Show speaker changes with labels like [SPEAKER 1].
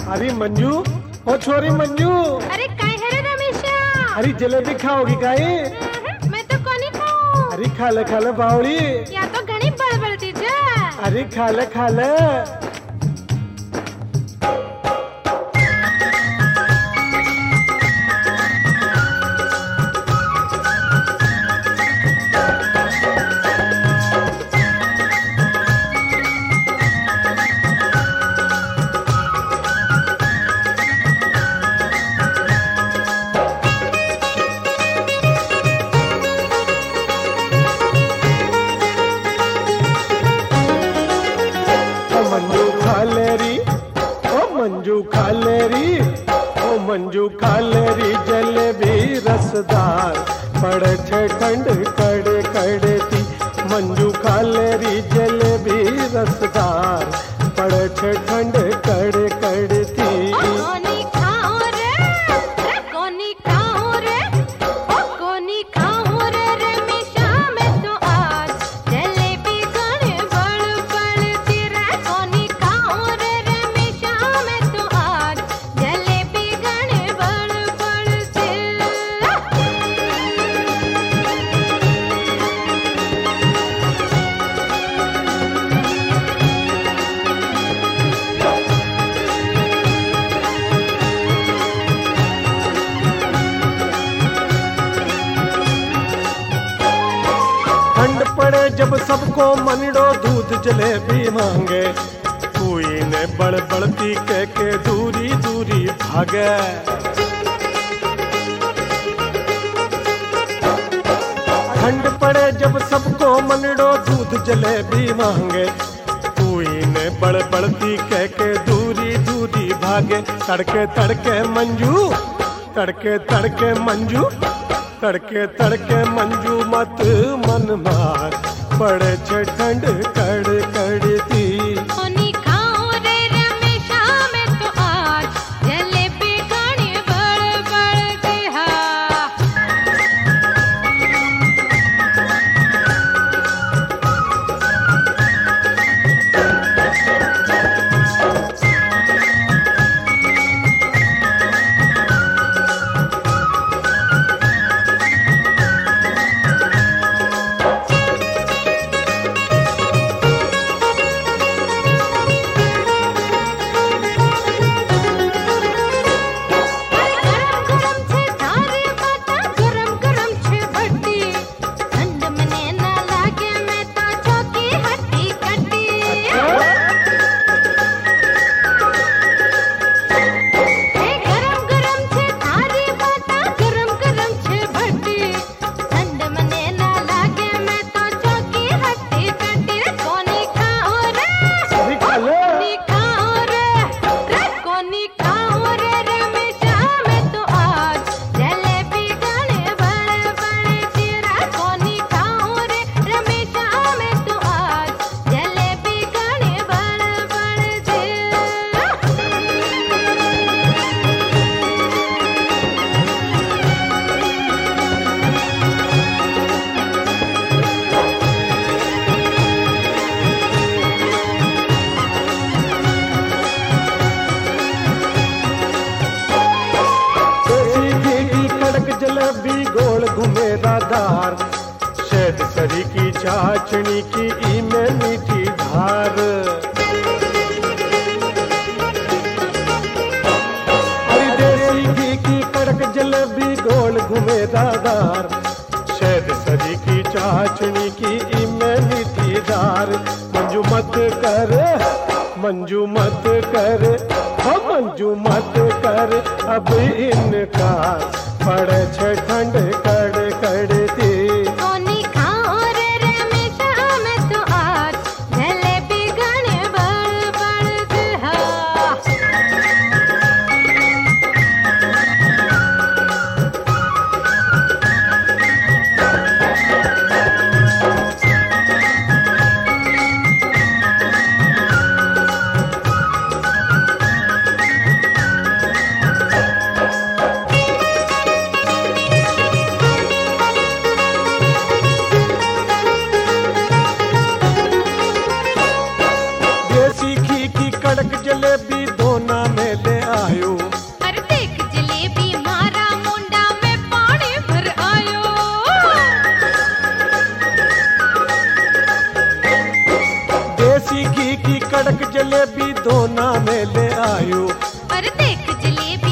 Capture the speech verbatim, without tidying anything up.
[SPEAKER 1] अरे मंजू, ओ छोरी मंजू।
[SPEAKER 2] अरे काय है रे रमेशा?
[SPEAKER 1] अरे जलेबी खाओगी काय?
[SPEAKER 2] मैं तो कोनी खाऊं।
[SPEAKER 1] अरे खा ले खा ले बावड़ी।
[SPEAKER 2] या तो घणी बळबळती जा।
[SPEAKER 1] अरे खा ले खा ले। मंजू खा ले री, ओ मंजू खा ले री जलेबी रसदार, पड़े छे ठंड कड़े कड़े थी। मंजू खा ले री जलेबी रसदार, पड़े छे ठंड कड़े कड़े थी।
[SPEAKER 2] कोनी खाओ रे, रे कोनी खाओ रे, ओ कोनी खाओ रे रमेशा मैं तो आज जलेबी घणी बळबळती रे। कोनी खाओ रे रमेशा मैं तो आज जलेबी घणी बळबळती।
[SPEAKER 1] ठंड पड़े जब सबको मनड़ो दूध जलेबी मांगे, कोई ने बड़ बड़ती कह के दूरी दूरी भागे। ठंड पड़े जब सबको मनड़ो दूध जलेबी मांगे, कोई ने बड़ बड़ती कह के दूरी दूरी भागे। तड़के तड़के मंजू, तड़के तड़के मंजू, तड़के तड़के मंजू मत मन मार, पड़े छे ठंड कड़ कड़ थी।
[SPEAKER 2] कोनी खाओ रे रमेशा मैं तो आज जलेबी घणी बळबळती हा।
[SPEAKER 1] जलेबी गोल घुमेरादार, शहद सरी की चाशनी की ई में मीठी धार। हरी देसी घी की कड़क जलेबी गोल घुमेरादार, शहद सरी की चाशनी की ई में मीठी धार। मंजू मत कर, मंजू मत कर, हो मंजू मत कर अब इनकार, पड़े छे ठंड कड़ कड़ थी।
[SPEAKER 2] कोनी खाओ रे रमेशा मैं तो आज जलेबी घणी बळबळती हा।
[SPEAKER 1] कड़क जलेबी दोना में ले आयो।
[SPEAKER 2] अरे देख जलेबी